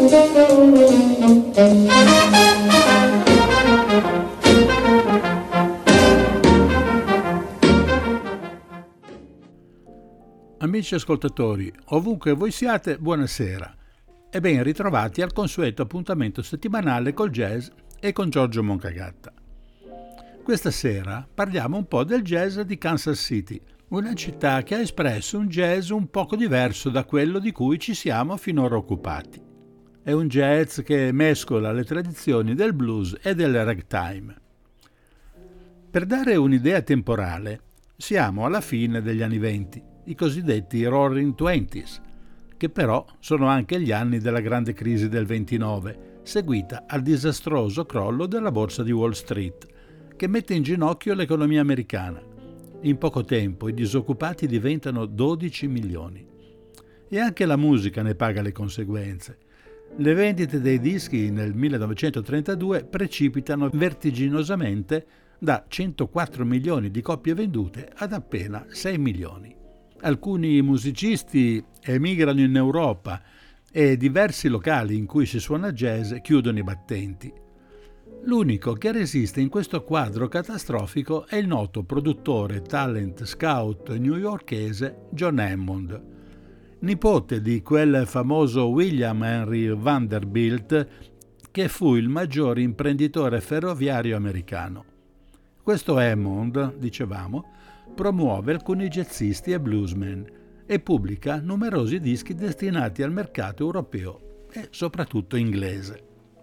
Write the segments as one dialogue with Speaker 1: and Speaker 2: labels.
Speaker 1: Amici ascoltatori, ovunque voi siate, buonasera e ben ritrovati al consueto appuntamento settimanale col jazz e con Giorgio Moncagatta. Questa sera parliamo un po' del jazz di Kansas City, una città che ha espresso un jazz un poco diverso da quello di cui ci siamo finora occupati. È un jazz che mescola le tradizioni del blues e del ragtime. Per dare un'idea temporale, siamo alla fine degli anni '20, i cosiddetti Roaring Twenties, che però sono anche gli anni della grande crisi del '29, seguita al disastroso crollo della borsa di Wall Street, che mette in ginocchio l'economia americana. In poco tempo i disoccupati diventano 12 milioni. E anche la musica ne paga le conseguenze. Le vendite dei dischi nel 1932 precipitano vertiginosamente da 104 milioni di copie vendute ad appena 6 milioni. Alcuni musicisti emigrano in Europa e diversi locali in cui si suona jazz chiudono i battenti. L'unico che resiste in questo quadro catastrofico è il noto produttore, talent scout newyorkese John Hammond, nipote di quel famoso William Henry Vanderbilt che fu il maggiore imprenditore ferroviario americano. Questo Hammond, dicevamo, promuove alcuni jazzisti e bluesmen e pubblica numerosi dischi destinati al mercato europeo e soprattutto inglese.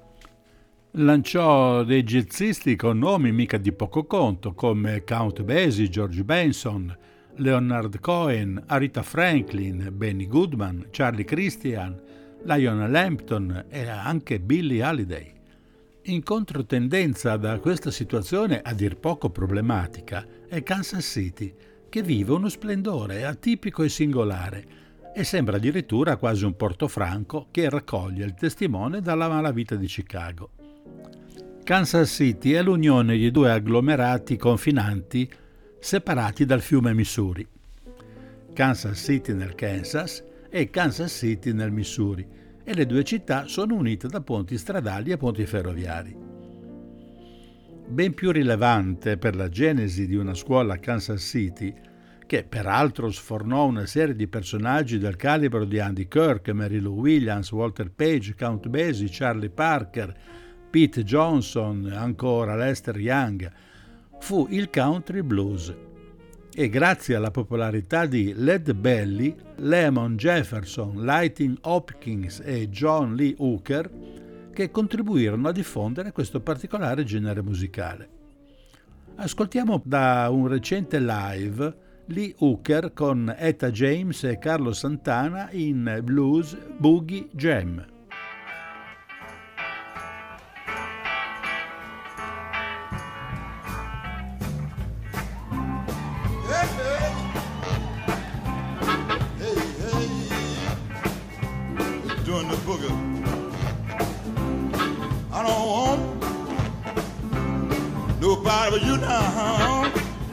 Speaker 1: Lanciò dei jazzisti con nomi mica di poco conto come Count Basie, George Benson, Leonard Cohen, Aretha Franklin, Benny Goodman, Charlie Christian, Lionel Hampton e anche Billie Holiday. In controtendenza da questa situazione a dir poco problematica è Kansas City, che vive uno splendore atipico e singolare e sembra addirittura quasi un Portofranco che raccoglie il testimone dalla malavita di Chicago. Kansas City è l'unione di due agglomerati confinanti separati dal fiume Missouri. Kansas City nel Kansas e Kansas City nel Missouri, e le due città sono unite da ponti stradali e ponti ferroviari. Ben più rilevante per la genesi di una scuola a Kansas City, che peraltro sfornò una serie di personaggi del calibro di Andy Kirk, Mary Lou Williams, Walter Page, Count Basie, Charlie Parker, Pete Johnson, ancora Lester Young, fu il country blues. E grazie alla popolarità di Led Belly, Lemon Jefferson, Lightning Hopkins e John Lee Hooker, che contribuirono a diffondere questo particolare genere musicale. Ascoltiamo da un recente live Lee Hooker con Etta James e Carlo Santana in Blues Boogie Jam.
Speaker 2: Doing the boogie. I don't want nobody but you now.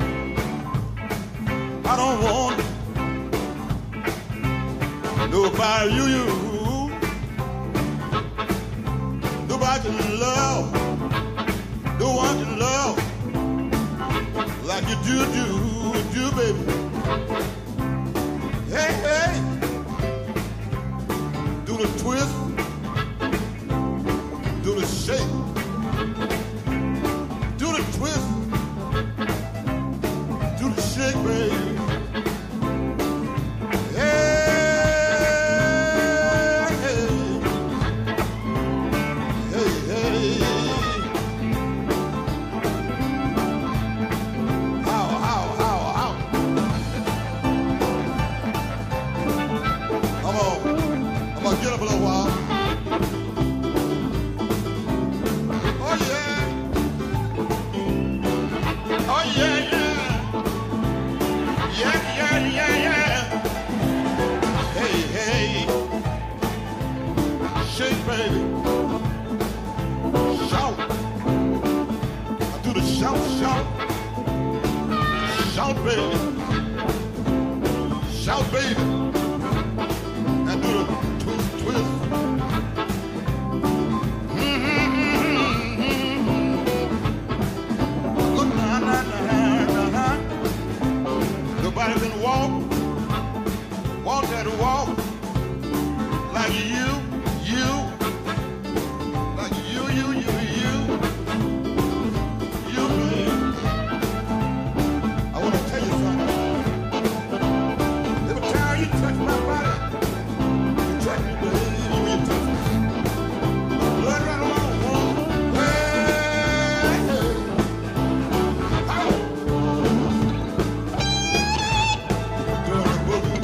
Speaker 2: I don't want nobody but you. Nobody can love, no one can love like you do, baby. Hey, hey. Do the twist, do the shake, do the twist, do the shake, baby. Hey, hey, hey, hey. How? I'm gonna get up a little while. Oh yeah. Oh yeah, yeah. Yeah, yeah, yeah, yeah. Hey, hey. Shake, baby. Shout. I do the shout, shout. Shout, baby. Shout, baby. And do the twist, twist. like you, babe. I want to tell you something. Every time you touch my body, you touch me, baby, you touch me. Blood right along, hey, hey. How? Doing the boogie.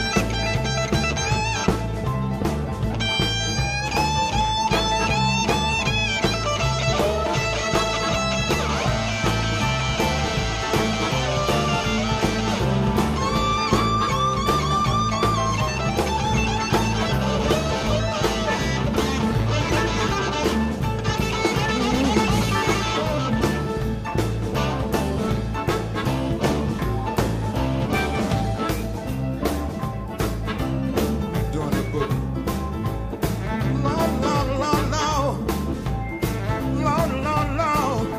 Speaker 2: Doing the boogie. Lord, Lord, Lord, Lord. Lord, Lord, Lord.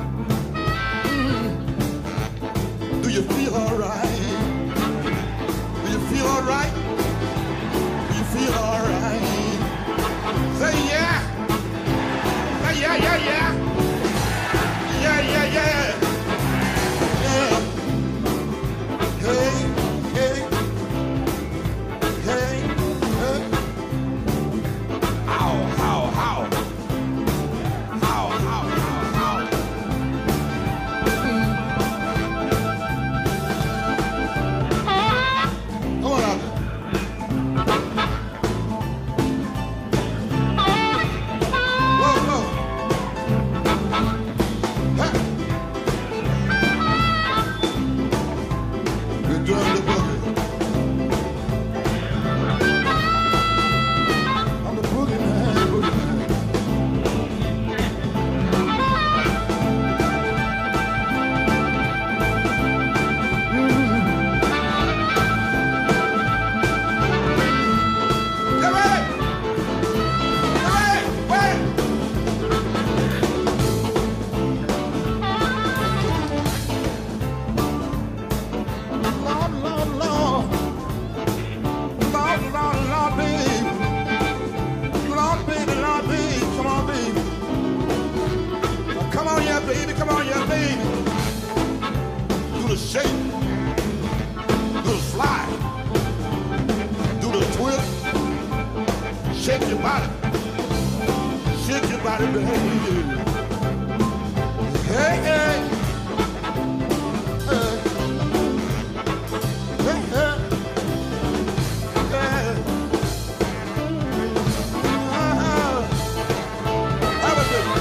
Speaker 2: Do you feel all right? Do you feel all right? Do you feel all right? Say yeah. Say yeah, yeah, yeah. Yeah, yeah, yeah. Yeah. Hey, hey. Hey, hey. Ow, ow, ow. Ow, ow, ow, ow. Come on out there. Whoa, whoa. Hey. We're doing the boogie. I'm the boogie man, boogie man. Get ready! Get ready! Wait! Lord, Lord, Lord. Lord, Lord, Lord, baby. Lord, baby, Lord, baby. Come on, baby. Come on, yeah, baby. Come on, yeah, baby. Do the shake. Do the slide. Do the twist. Shake your body. Shake your body, baby. Hey, hey. Hey. Hey, hey. Hey. Have a good one.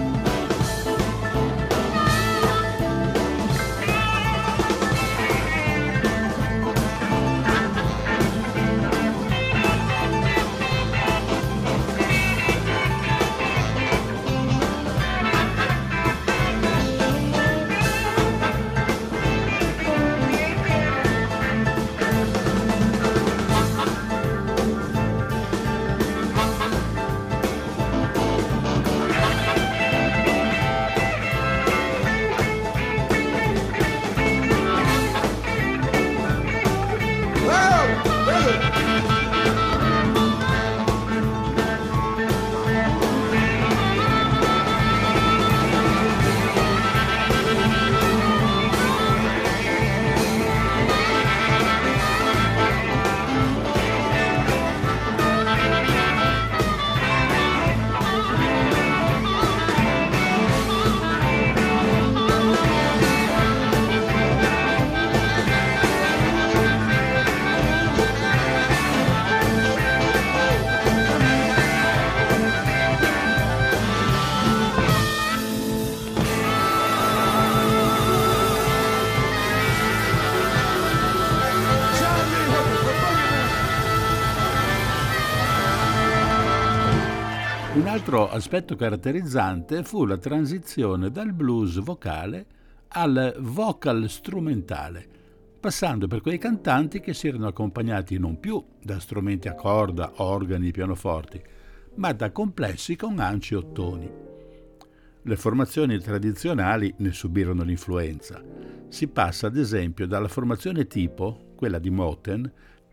Speaker 1: Un altro aspetto caratterizzante fu la transizione dal blues vocale al vocal strumentale, passando per quei cantanti che si erano accompagnati non più da strumenti a corda, organi, pianoforti, ma da complessi con ance e ottoni. Le formazioni tradizionali ne subirono l'influenza. Si passa ad esempio dalla formazione tipo, quella di Moten,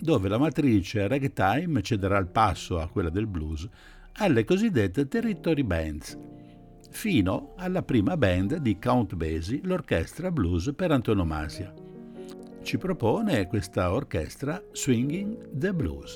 Speaker 1: dove la matrice ragtime cederà il passo a quella del blues alle cosiddette territory bands, fino alla prima band di Count Basie, l'orchestra blues per antonomasia. Ci propone questa orchestra Swinging the Blues.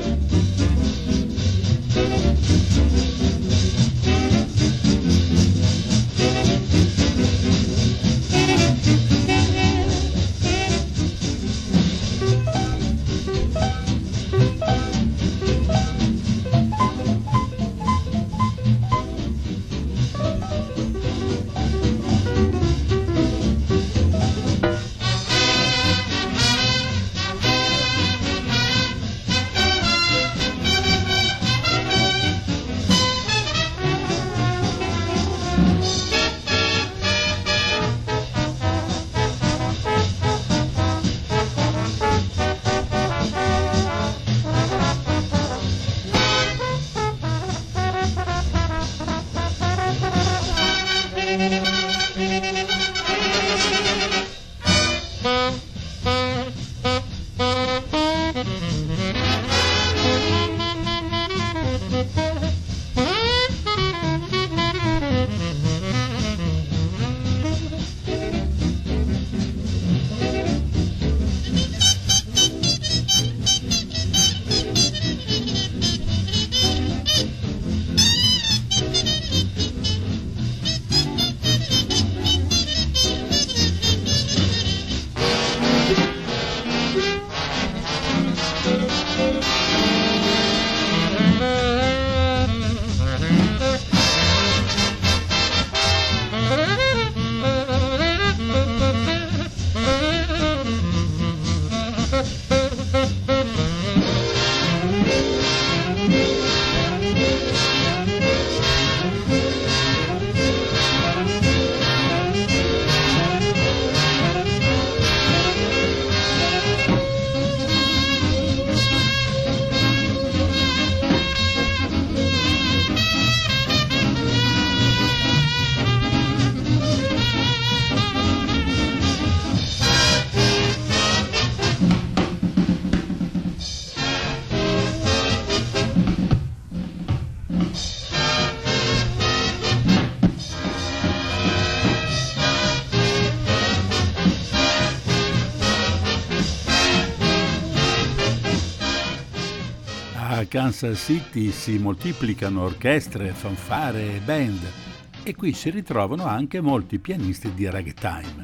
Speaker 1: A Kansas City si moltiplicano orchestre, fanfare e band e qui si ritrovano anche molti pianisti di ragtime.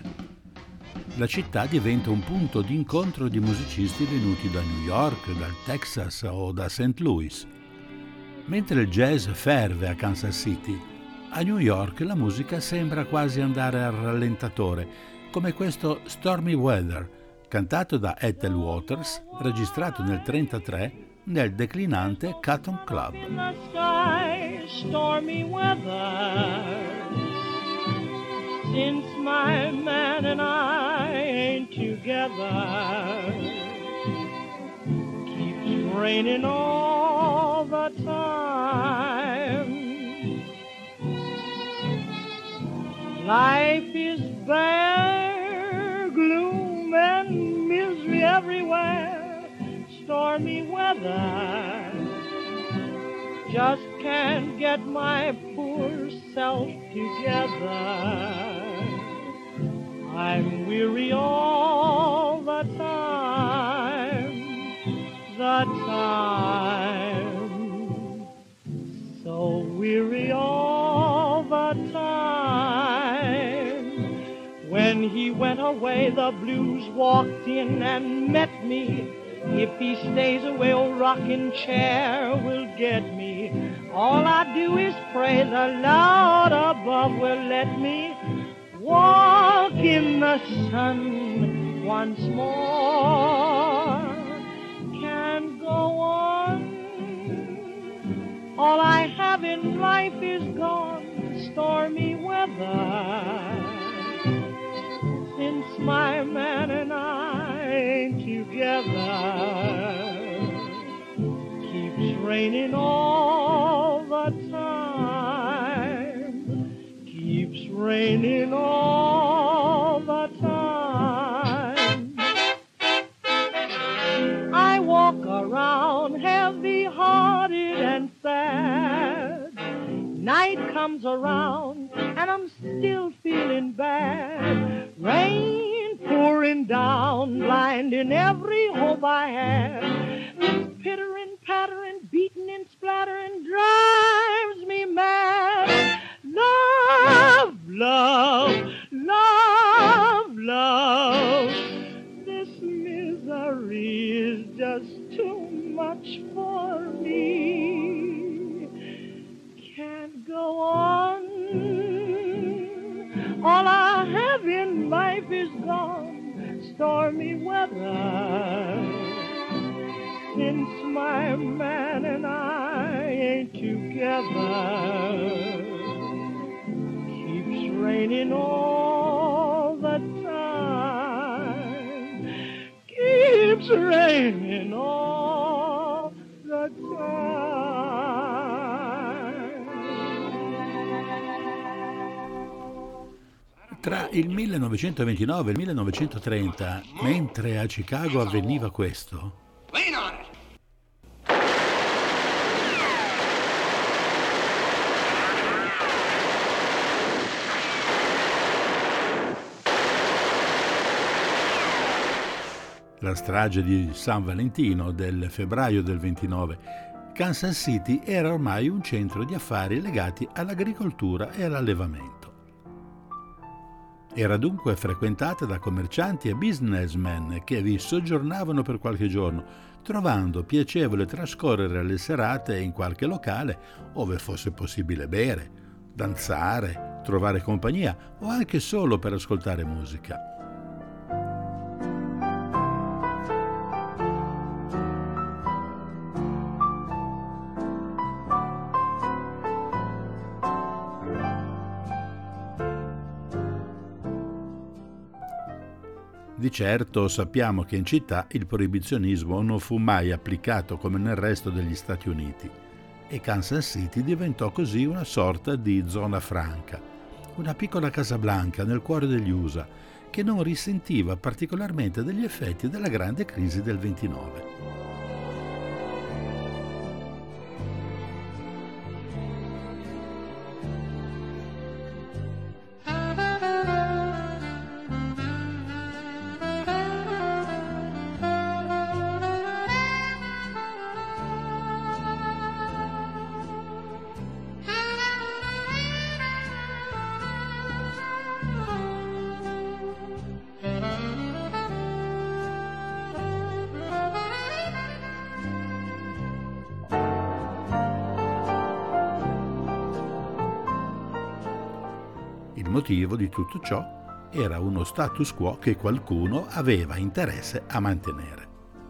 Speaker 1: La città diventa un punto di incontro di musicisti venuti da New York, dal Texas o da St. Louis. Mentre il jazz ferve a Kansas City, a New York la musica sembra quasi andare al rallentatore, come questo Stormy Weather, cantato da Ethel Waters, registrato nel 1933 nel declinante Cotton Club.
Speaker 3: In the sky, stormy weather, since my man and I ain't together, keeps raining all the time. Life is bare, gloom and misery everywhere. Stormy weather, just can't get my poor self together. I'm weary all the time, so weary all the time. When he went away, the blues walked in and met me. If he stays away, old rocking chair will get me. All I do is pray the Lord above will let me walk in the sun once more. Can't go on. All I have in life is gone. Stormy weather. Since my man and I ain't together, keeps raining all the time, keeps raining all the time. I night comes around and I'm still feeling bad. Rain pouring down, blinding every hope I had. This pittering, pattering, beating and splattering drives me mad. Love, love, love, love. This misery is just too much for me. Can't go on. All I have in life is gone. Stormy weather. Since my man and I ain't together. Keeps raining all the time. Keeps raining all the time.
Speaker 1: Tra il 1929 e il 1930, mentre a Chicago avveniva questo,
Speaker 4: Lean on it.
Speaker 1: la strage di San Valentino del febbraio del 29, Kansas City era ormai un centro di affari legati all'agricoltura e all'allevamento. Era dunque frequentata da commercianti e businessmen che vi soggiornavano per qualche giorno, trovando piacevole trascorrere le serate in qualche locale ove fosse possibile bere, danzare, trovare compagnia o anche solo per ascoltare musica. Di certo sappiamo che in città il proibizionismo non fu mai applicato come nel resto degli Stati Uniti e Kansas City diventò così una sorta di zona franca, una piccola Casablanca nel cuore degli USA che non risentiva particolarmente degli effetti della grande crisi del 29. Il motivo di tutto ciò era uno status quo che qualcuno aveva interesse a mantenere.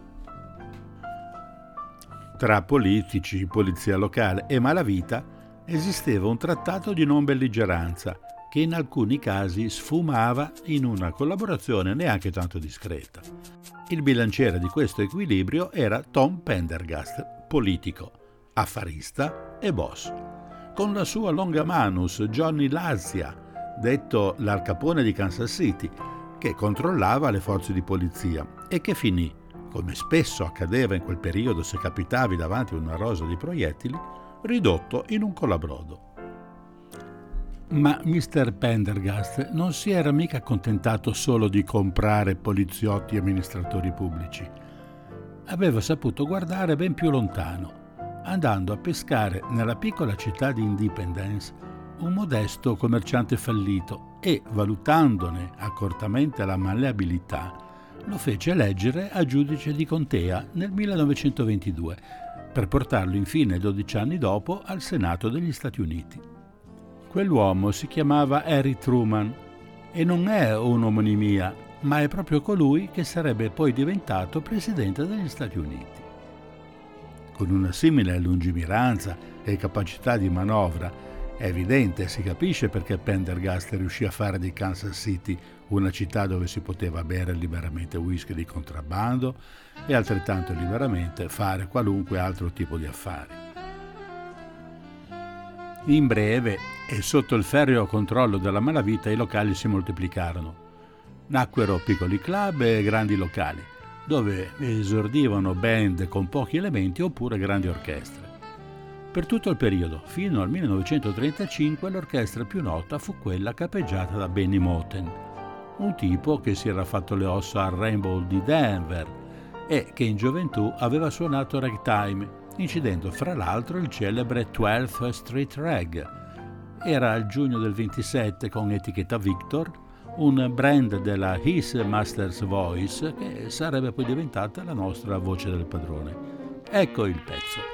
Speaker 1: Tra politici, polizia locale e malavita esisteva un trattato di non belligeranza che in alcuni casi sfumava in una collaborazione neanche tanto discreta. Il bilanciere di questo equilibrio era Tom Pendergast, politico, affarista e boss, con la sua longa manus Johnny Lazia, detto l'Al Capone di Kansas City, che controllava le forze di polizia e che finì, come spesso accadeva in quel periodo se capitavi davanti a una rosa di proiettili, ridotto in un colabrodo. Ma Mr. Pendergast non si era mica accontentato solo di comprare poliziotti e amministratori pubblici. Aveva saputo guardare ben più lontano, andando a pescare nella piccola città di Independence un modesto commerciante fallito e, valutandone accortamente la malleabilità, lo fece eleggere a giudice di contea nel 1922 per portarlo infine 12 anni dopo al Senato degli Stati Uniti. Quell'uomo si chiamava Harry Truman e non è un'omonimia, ma è proprio colui che sarebbe poi diventato presidente degli Stati Uniti. Con una simile lungimiranza e capacità di manovra, è evidente, si capisce perché Pendergast riuscì a fare di Kansas City una città dove si poteva bere liberamente whisky di contrabbando e altrettanto liberamente fare qualunque altro tipo di affari. In breve, e sotto il ferreo controllo della malavita, i locali si moltiplicarono. Nacquero piccoli club e grandi locali, dove esordivano band con pochi elementi oppure grandi orchestre. Per tutto il periodo, fino al 1935, l'orchestra più nota fu quella capeggiata da Benny Moten, un tipo che si era fatto le ossa al Rainbow di Denver e che in gioventù aveva suonato ragtime, incidendo fra l'altro il celebre 12th Street Rag. Era il giugno del 27 con etichetta Victor, un brand della His Master's Voice che sarebbe poi diventata la nostra voce del padrone. Ecco il pezzo.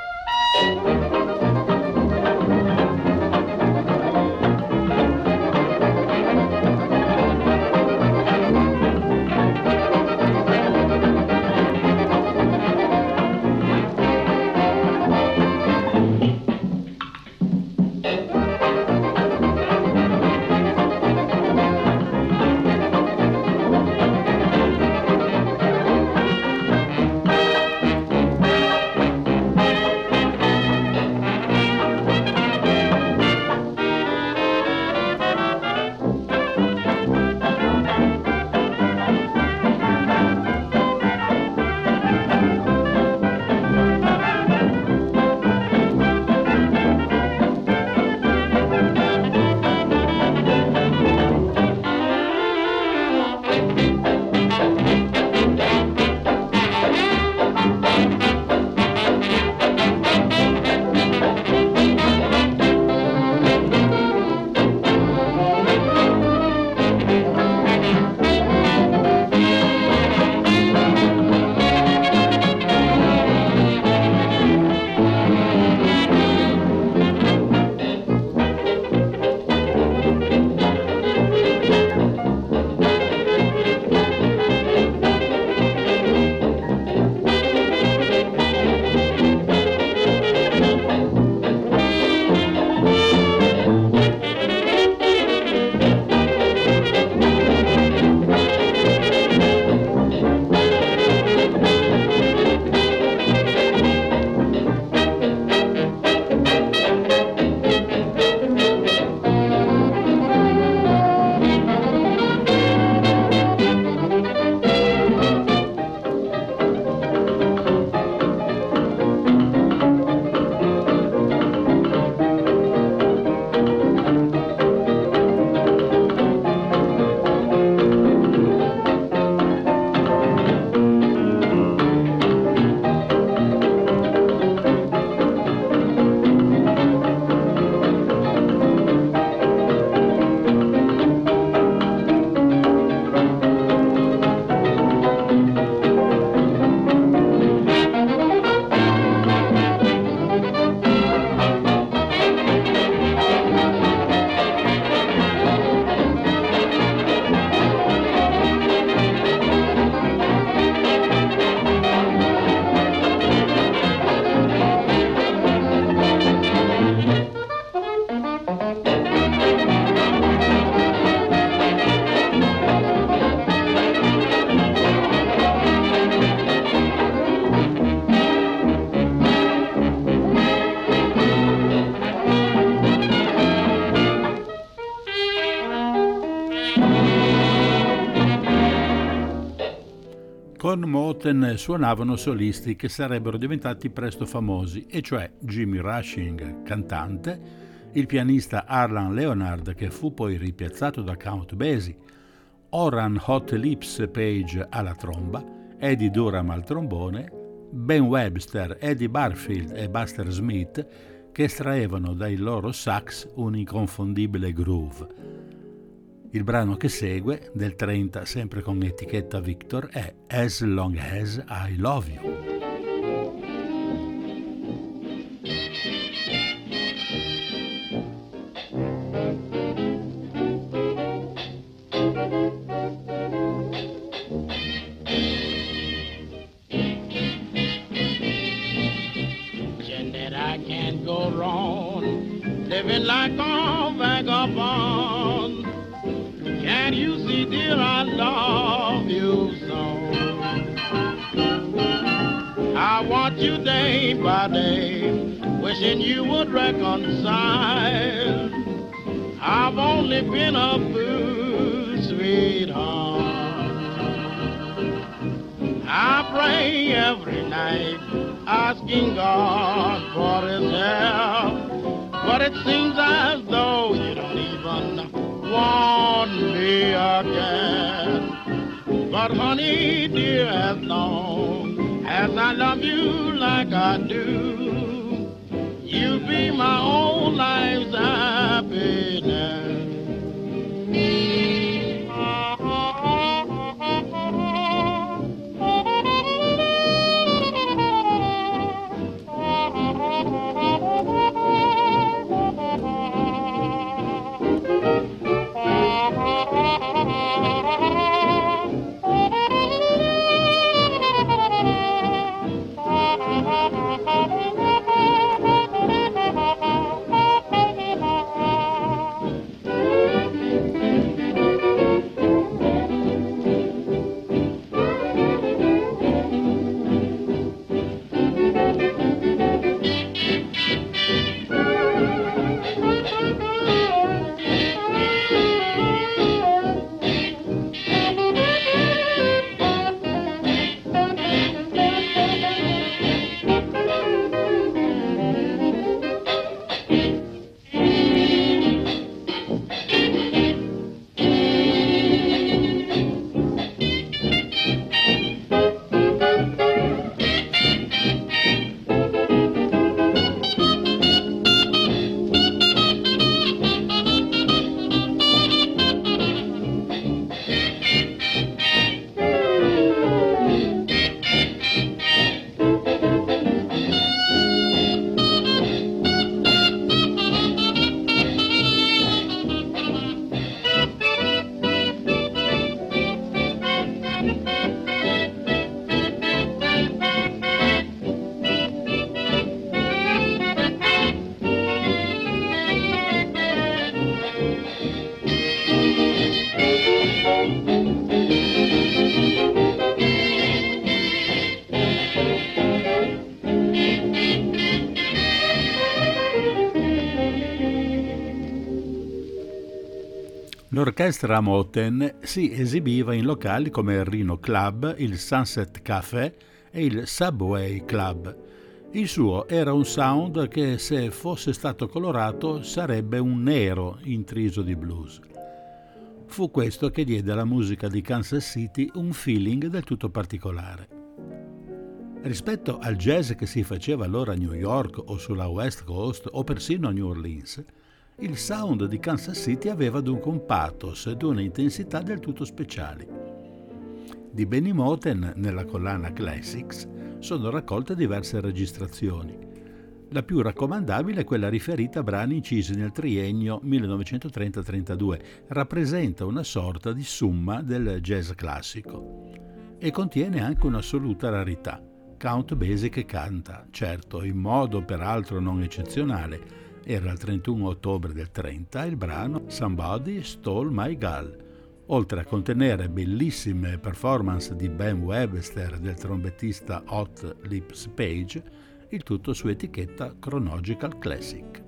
Speaker 1: Con Moten suonavano solisti che sarebbero diventati presto famosi, e cioè Jimmy Rushing, cantante, il pianista Arlan Leonard, che fu poi ripiazzato da Count Basie, Oran Hot Lips Page alla tromba, Eddie Durham al trombone, Ben Webster, Eddie Barfield e Buster Smith, che estraevano dai loro sax un inconfondibile groove. Il brano che segue, del 30, sempre con etichetta Victor, è As Long As I Love You.
Speaker 3: Living like a vagabond. Can't you see, dear, I love you so. I want you day by day, wishing you would reconcile. I've only been a fool, sweetheart. I pray every night
Speaker 2: asking God for his help, but it seems as though you don't even want me again. But honey dear, as long as I love you like I do, you'll be my whole life's happiness.
Speaker 1: L'orchestra Moten si esibiva in locali come il Rhino Club, il Sunset Café e il Subway Club. Il suo era un sound che, se fosse stato colorato, sarebbe un nero intriso di blues. Fu questo che diede alla musica di Kansas City un feeling del tutto particolare. Rispetto al jazz che si faceva allora a New York o sulla West Coast o persino a New Orleans, il sound di Kansas City aveva dunque un pathos ed una intensità del tutto speciali. Di Benny Moten, nella collana Classics, sono raccolte diverse registrazioni. La più raccomandabile è quella riferita a brani incisi nel triennio 1930-32, rappresenta una sorta di summa del jazz classico e contiene anche un'assoluta rarità. Count Basie che canta, certo in modo peraltro non eccezionale. Era il 31 ottobre del 30 il brano Somebody Stole My Gal, oltre a contenere bellissime performance di Ben Webster e del trombettista Hot Lips Page, il tutto su etichetta Chronological Classic.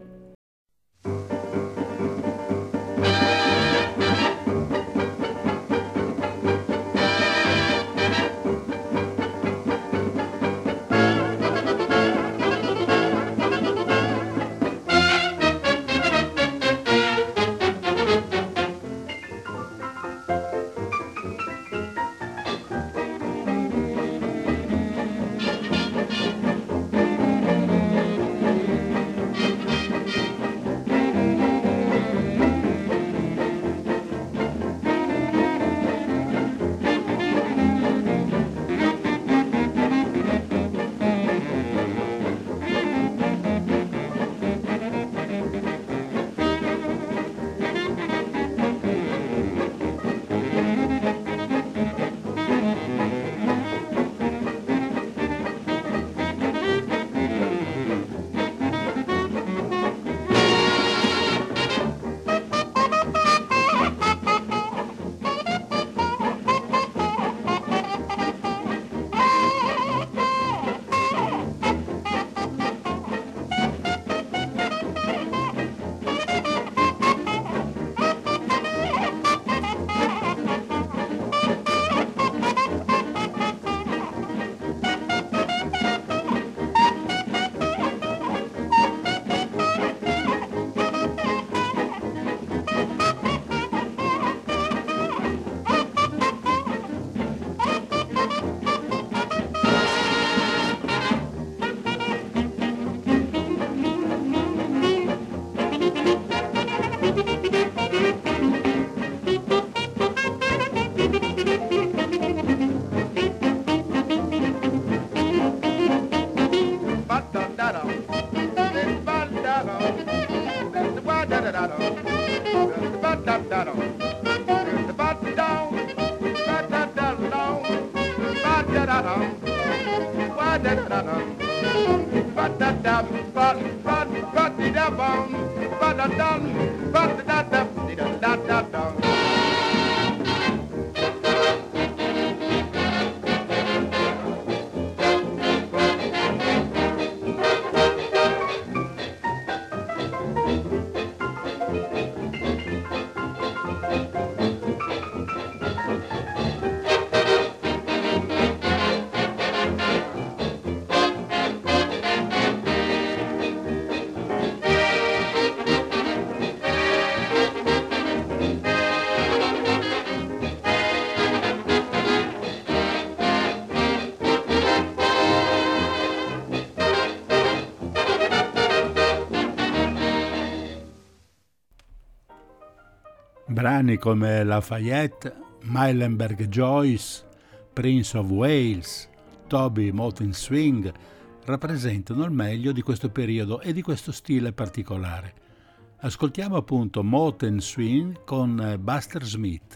Speaker 1: Brani come Lafayette, Muhlenberg Joyce, Prince of Wales, Toby Motown Swing rappresentano il meglio di questo periodo e di questo stile particolare. Ascoltiamo appunto Motown Swing con Buster Smith.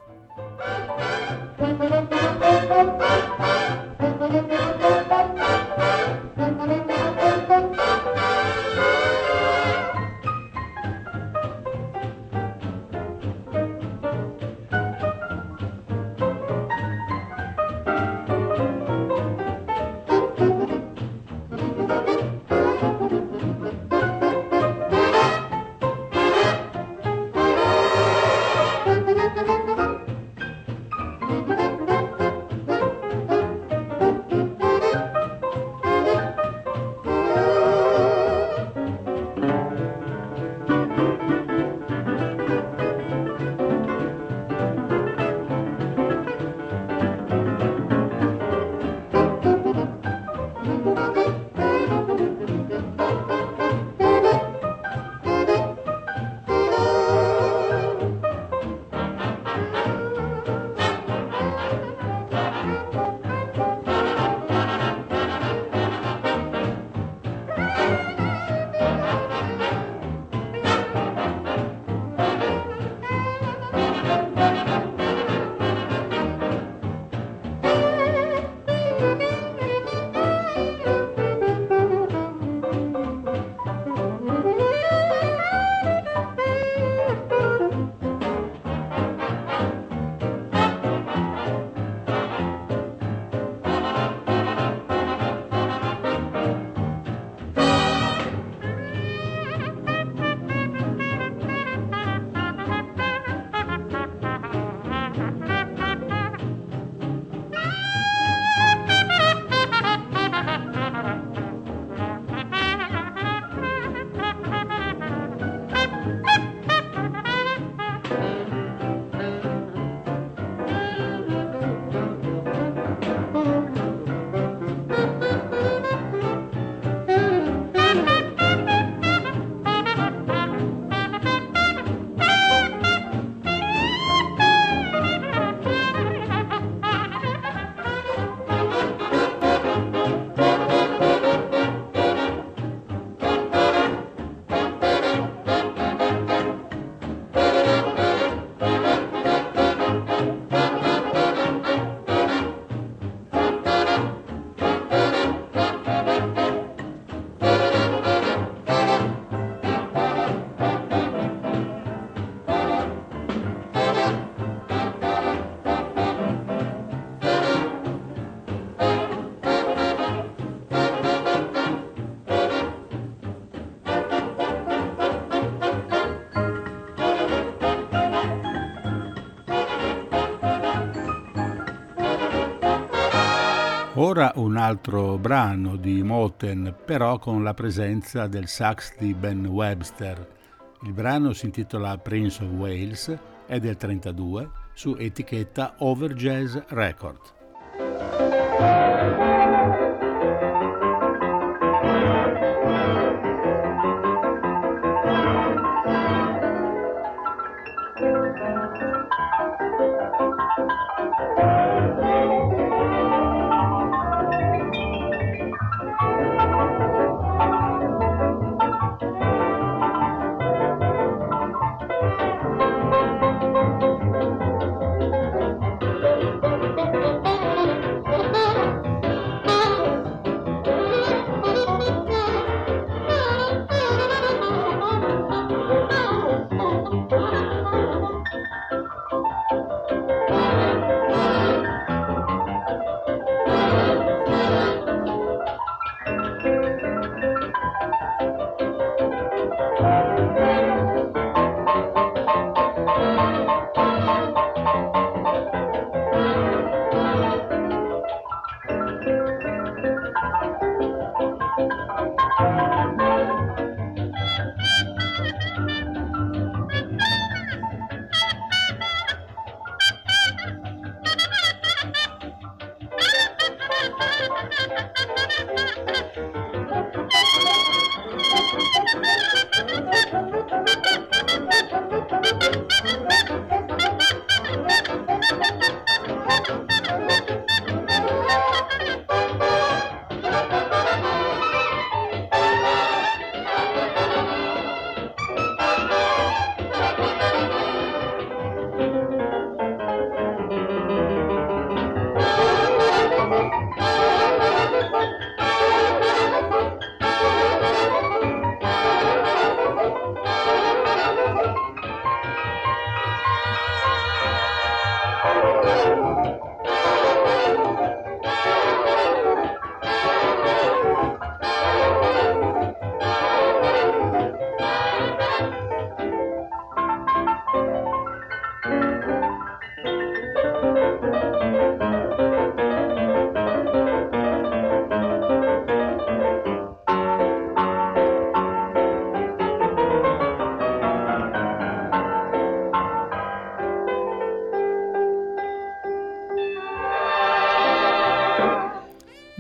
Speaker 1: Ora un altro brano di Motown, però con la presenza del sax di Ben Webster. Il brano si intitola Prince of Wales, è del 1932, su etichetta Over Jazz Record.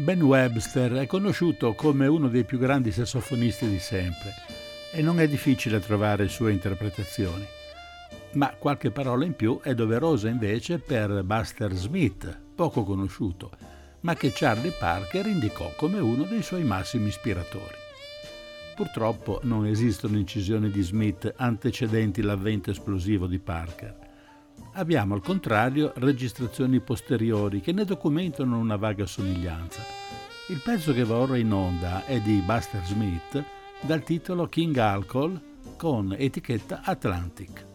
Speaker 1: Ben Webster è conosciuto come uno dei più grandi sassofonisti di sempre e non è difficile trovare sue interpretazioni. Ma qualche parola in più è doverosa invece per Buster Smith, poco conosciuto, ma che Charlie Parker indicò come uno dei suoi massimi ispiratori. Purtroppo non esistono incisioni di Smith antecedenti l'avvento esplosivo di Parker. Abbiamo al contrario registrazioni posteriori che ne documentano una vaga somiglianza. Il pezzo che va ora in onda è di Buster Smith dal titolo King Alcohol con etichetta Atlantic.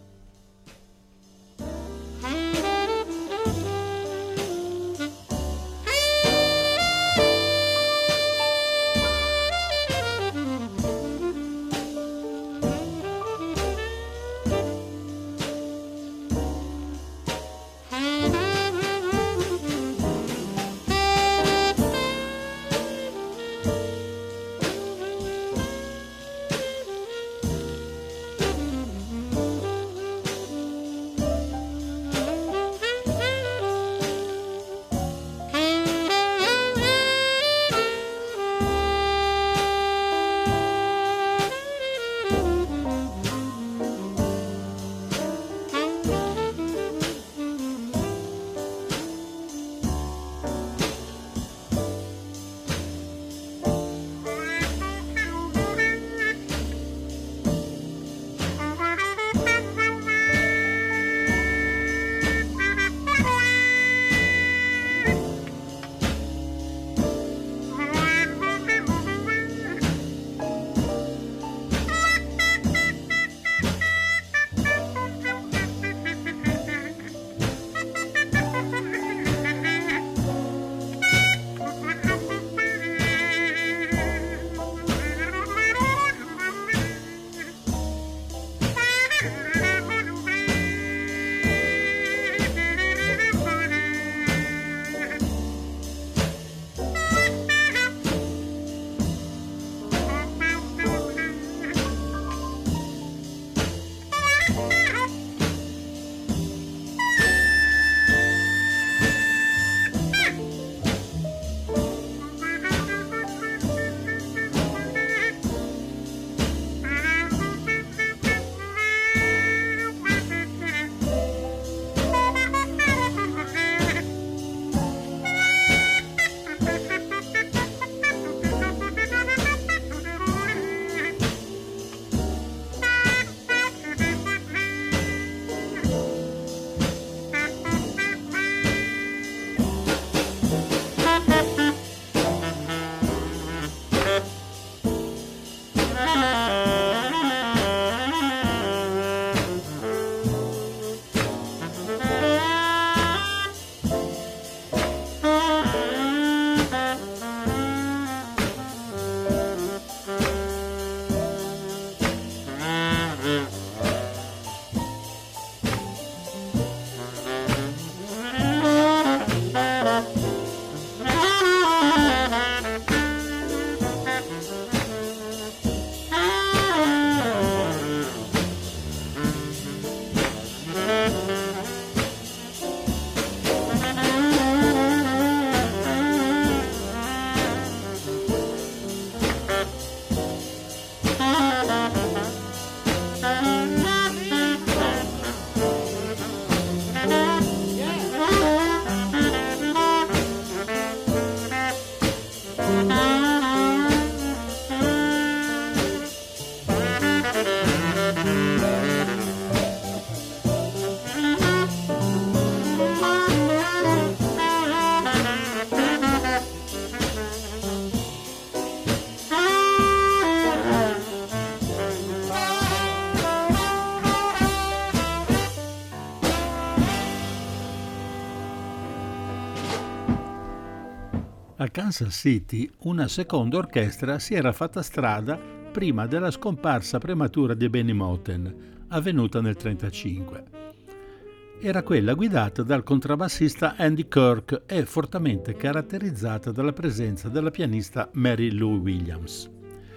Speaker 1: A Kansas City una seconda orchestra si era fatta strada prima della scomparsa prematura di Benny Moten, avvenuta nel 1935. Era quella guidata dal contrabbassista Andy Kirk e fortemente caratterizzata dalla presenza della pianista Mary Lou Williams.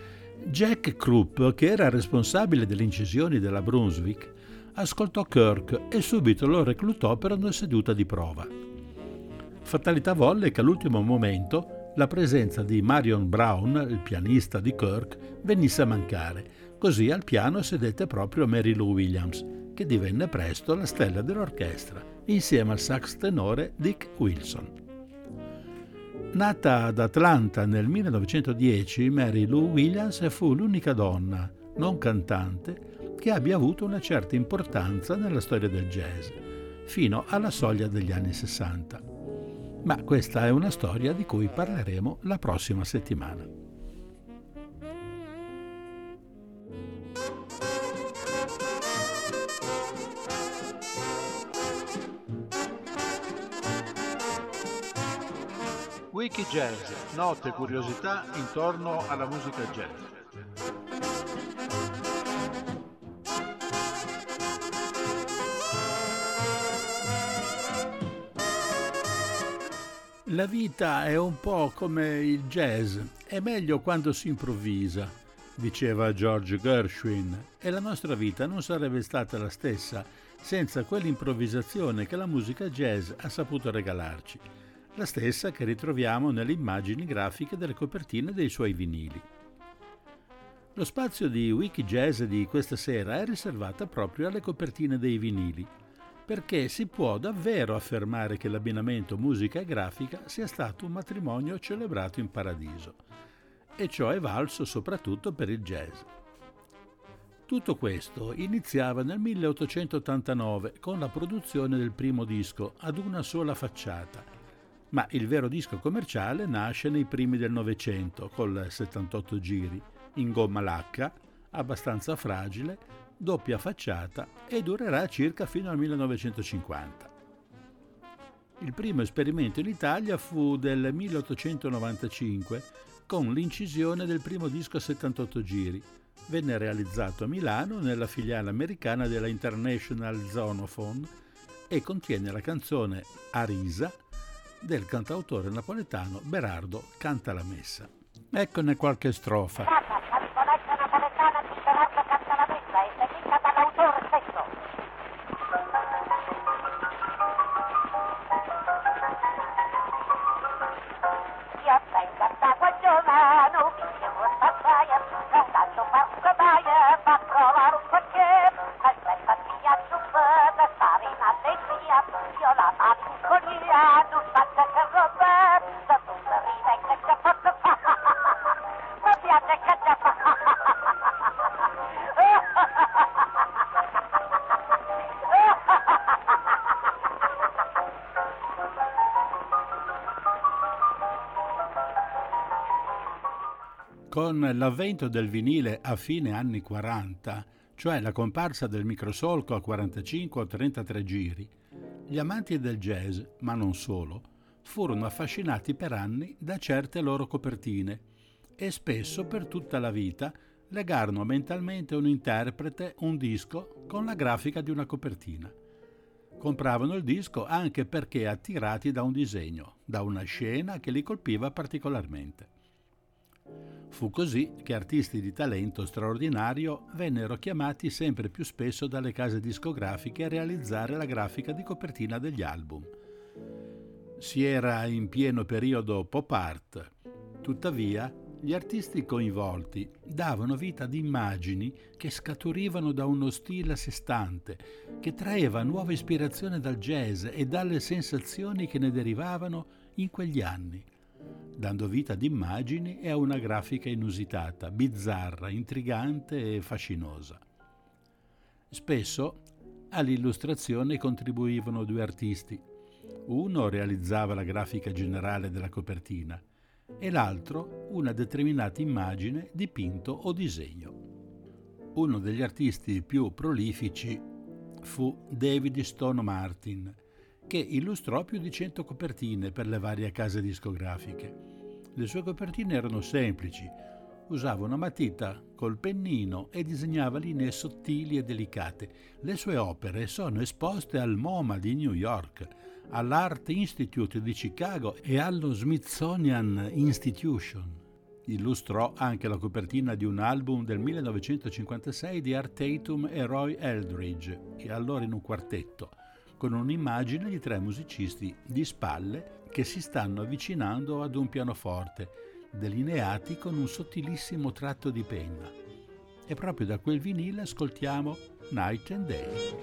Speaker 1: Jack Krupp, che era responsabile delle incisioni della Brunswick, ascoltò Kirk e subito lo reclutò per una seduta di prova. Fatalità volle che all'ultimo momento la presenza di Marion Brown, il pianista di Kirk, venisse a mancare. Così al piano sedette proprio Mary Lou Williams, che divenne presto la stella dell'orchestra, insieme al sax tenore Dick Wilson. Nata ad Atlanta nel 1910, Mary Lou Williams fu l'unica donna, non cantante, che abbia avuto una certa importanza nella storia del jazz, fino alla soglia degli anni 60. Ma questa è una storia di cui parleremo la prossima settimana. Wiki Jazz, note e curiosità intorno alla musica jazz. La vita è un po' come il jazz, è meglio quando si improvvisa, diceva George Gershwin, e la nostra vita non sarebbe stata la stessa senza quell'improvvisazione che la musica jazz ha saputo regalarci, la stessa che ritroviamo nelle immagini grafiche delle copertine dei suoi vinili. Lo spazio di Wiki Jazz di questa sera è riservato proprio alle copertine dei vinili, perché si può davvero affermare che l'abbinamento musica e grafica sia stato un matrimonio celebrato in paradiso, e ciò è valso soprattutto per il jazz. Tutto questo iniziava nel 1889 con la produzione del primo disco ad una sola facciata, ma il vero disco commerciale nasce nei primi del Novecento col 78 giri, in gomma lacca, abbastanza fragile, doppia facciata e durerà circa fino al 1950. Il primo esperimento in Italia fu del 1895 con l'incisione del primo disco a 78 giri. Venne realizzato a Milano nella filiale americana della International Zonophone e contiene la canzone Arisa del cantautore napoletano Berardo Cantalamessa. Eccone qualche strofa. Con l'avvento del vinile a fine anni 40, cioè la comparsa del microsolco a 45 o 33 giri, gli amanti del jazz, ma non solo, furono affascinati per anni da certe loro copertine e spesso per tutta la vita legarono mentalmente un interprete, un disco, con la grafica di una copertina. Compravano il disco anche perché attirati da un disegno, da una scena che li colpiva particolarmente. Fu così che artisti di talento straordinario vennero chiamati sempre più spesso dalle case discografiche a realizzare la grafica di copertina degli album. Si era in pieno periodo pop art, tuttavia gli artisti coinvolti davano vita ad immagini che scaturivano da uno stile a sé stante, che traeva nuova ispirazione dal jazz e dalle sensazioni che ne derivavano in quegli anni, dando vita ad immagini e a una grafica inusitata, bizzarra, intrigante e fascinosa. Spesso all'illustrazione contribuivano due artisti. Uno realizzava la grafica generale della copertina e l'altro una determinata immagine, dipinto o disegno. Uno degli artisti più prolifici fu David Stone Martin, che illustrò più di 100 copertine per le varie case discografiche. Le sue copertine erano semplici, usava una matita col pennino e disegnava linee sottili e delicate. Le sue opere sono esposte al MoMA di New York, all'Art Institute di Chicago e allo Smithsonian Institution. Illustrò anche la copertina di un album del 1956 di Art Tatum e Roy Eldridge, allora in un quartetto, con un'immagine di tre musicisti di spalle che si stanno avvicinando ad un pianoforte, delineati con un sottilissimo tratto di penna. E proprio da quel vinile ascoltiamo Night and Day.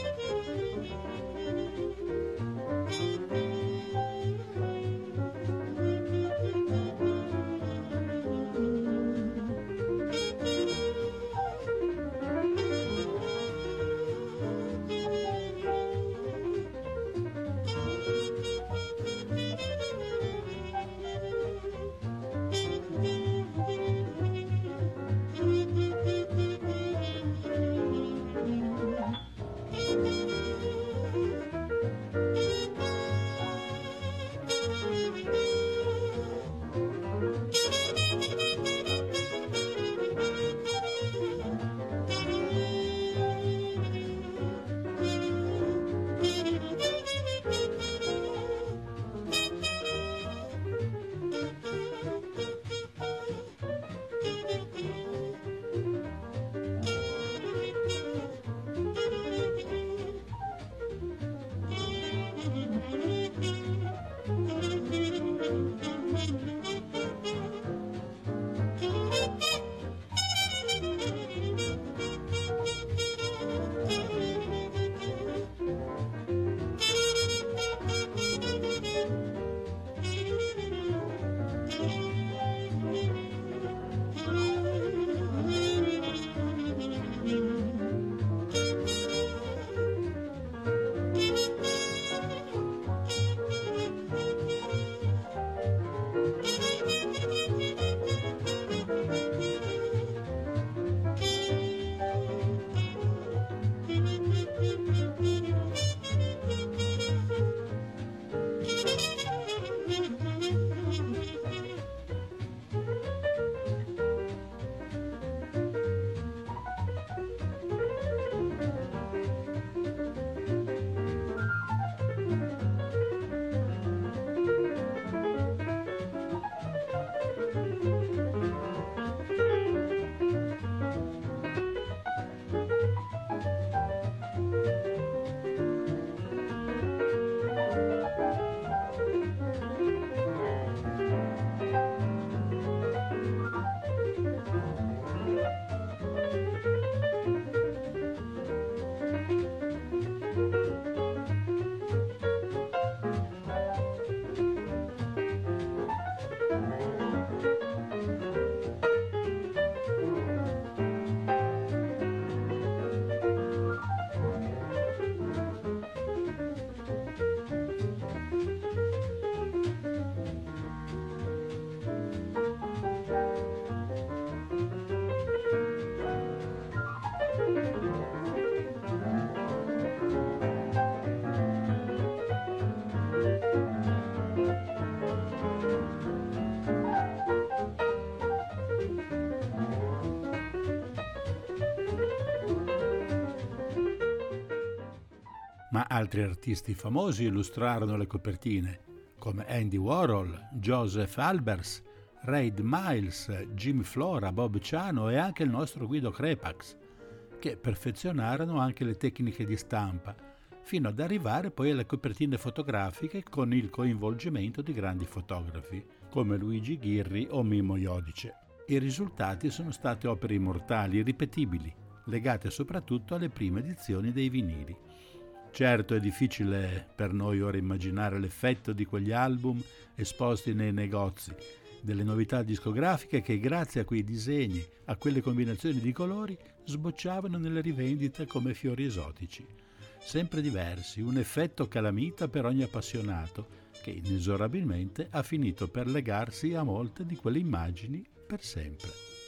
Speaker 1: Ma altri artisti famosi illustrarono le copertine, come Andy Warhol, Joseph Albers, Reid Miles, Jimmy Flora, Bob Ciano e anche il nostro Guido Crepax, che perfezionarono anche le tecniche di stampa, fino ad arrivare poi alle copertine fotografiche con il coinvolgimento di grandi fotografi, come Luigi Ghirri o Mimmo Iodice. I risultati sono state opere immortali, irripetibili, legate soprattutto alle prime edizioni dei vinili. Certo è difficile per noi ora immaginare l'effetto di quegli album esposti nei negozi, delle novità discografiche che grazie a quei disegni, a quelle combinazioni di colori, sbocciavano nelle rivendite come fiori esotici. Sempre diversi, un effetto calamita per ogni appassionato, che inesorabilmente ha finito per legarsi a molte di quelle immagini per sempre.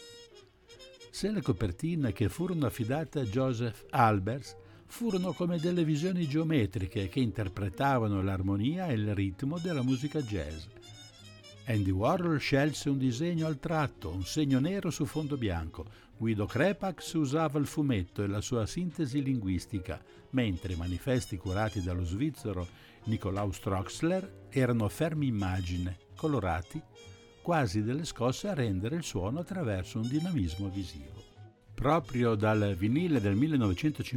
Speaker 1: Se le copertine che furono affidate a Joseph Albers furono come delle visioni geometriche che interpretavano l'armonia e il ritmo della musica jazz. Andy Warhol scelse un disegno al tratto, un segno nero su fondo bianco. Guido Crepax usava il fumetto e la sua sintesi linguistica, mentre i manifesti curati dallo svizzero Nikolaus Troxler erano fermi immagine, colorati, quasi delle scosse a rendere il suono attraverso un dinamismo visivo. Proprio dal vinile del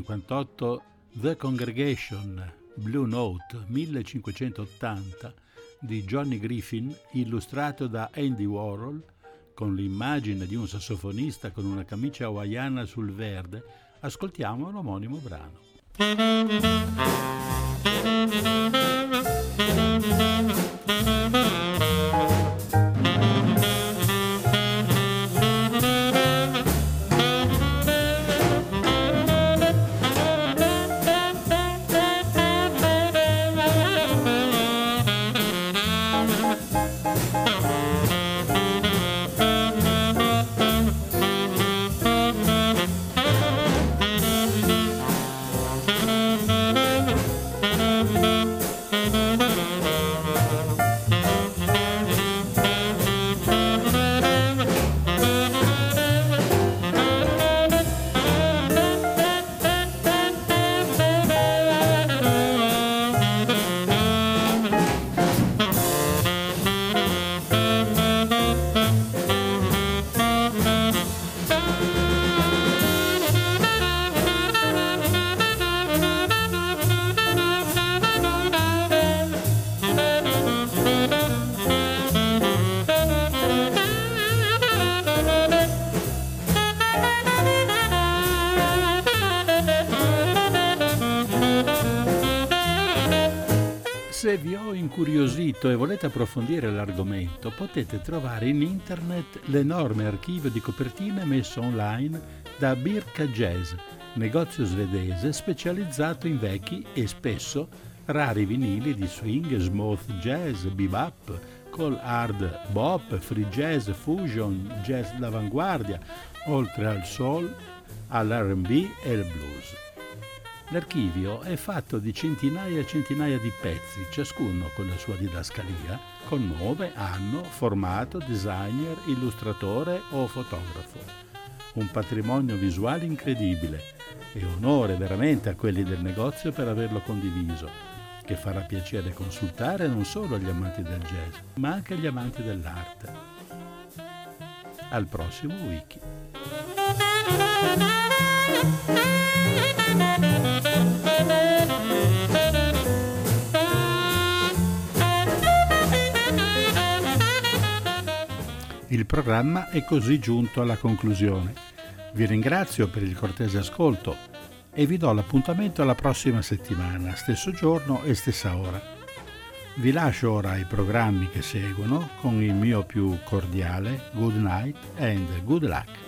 Speaker 1: 1958 The Congregation Blue Note 1580 di Johnny Griffin, illustrato da Andy Warhol, con l'immagine di un sassofonista con una camicia hawaiana sul verde, ascoltiamo l'omonimo brano. Se vi ho incuriosito e volete approfondire l'argomento, potete trovare in internet l'enorme archivio di copertine messo online da Birka Jazz, negozio svedese specializzato in vecchi e spesso rari vinili di swing, smooth jazz, bebop, col hard bop, free jazz, fusion, jazz d'avanguardia, oltre al soul, all'R&B e al blues. L'archivio è fatto di centinaia e centinaia di pezzi, ciascuno con la sua didascalia, con nome, anno, formato, designer, illustratore o fotografo. Un patrimonio visuale incredibile e onore veramente a quelli del negozio per averlo condiviso, che farà piacere consultare non solo agli amanti del jazz, ma anche agli amanti dell'arte. Al prossimo Wiki. Il programma è così giunto alla conclusione. Vi ringrazio per il cortese ascolto e vi do l'appuntamento alla prossima settimana, stesso giorno e stessa ora. Vi lascio ora ai programmi che seguono con il mio più cordiale good night and good luck.